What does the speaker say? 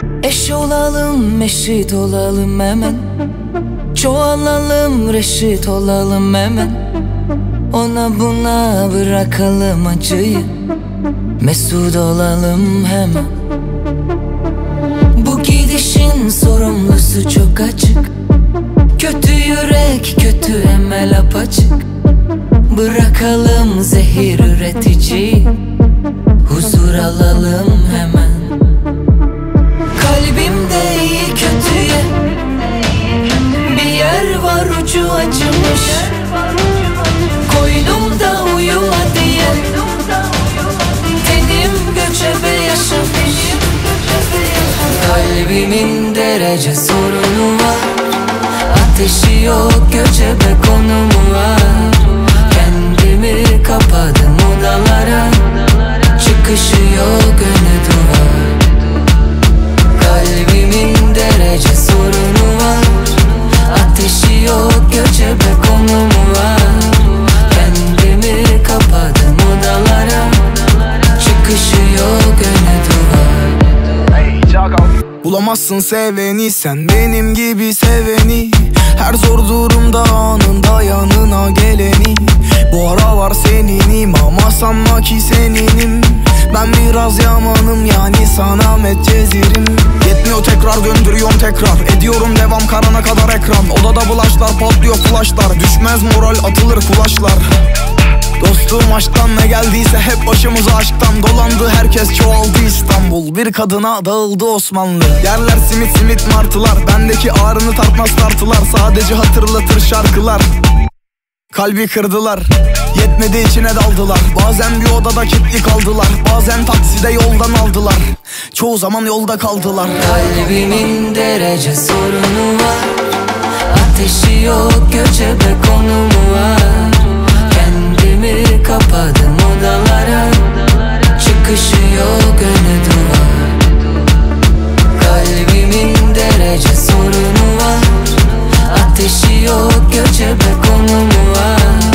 Eş olalım, eşit olalım hemen. Çoğalalım, reşit olalım hemen. Ona buna bırakalım acıyı, mesut olalım hemen. Bu gidişin sorumlusu çok açık. Kötü yürek, kötü emel apaçık. Bırakalım zehir üretici, huzur alalım hemen. Kalbimde iyi kötüye bir yer var, ucu acımış. Koynumda uyuma diye tenim göçebe yaşamış. Kalbimin derece sorunu var, ateşi yok, göçebe konumu var. Kendimi kapadım odalara, çıkışı yok, önü duvar. Kalbimin derece sorunu var, ateşi yok, göçebe konumu var. Kendimi kapadım odalara, çıkışı yok, önü duvar. Bulamazsın seveni, sen benim gibi seveni. Her zor durumda anında yanına geleni. Bu aralar seninim ama sanma ki seninim. Ben biraz yamanım, yani sana metcezirim. Yetmiyor, tekrar gönderiyorum, tekrar ediyorum devam, karana kadar ekran. Odada bulaşlar, patlıyor flashlar. Düşmez moral, atılır kulaşlar. Dostum aşktan ne geldiyse hep başımıza aşktan dolandı. Herkes çoğaldı İstanbul, bir kadına dağıldı Osmanlı. Yerler simit simit martılar, bendeki ağrını tartmaz tartılar. Sadece hatırlatır şarkılar, kalbi kırdılar. Yetmedi, içine daldılar. Bazen bir odada kilitli kaldılar, bazen takside yoldan aldılar. Çoğu zaman yolda kaldılar. Kalbimin derece sorunu var, ateşi yok, göçebe konumu var. Kendimi kapadım odalara, çıkışı yok, önü duvar. Kalbimin derece sorunu var, ateşi yok, göçebe konumu var.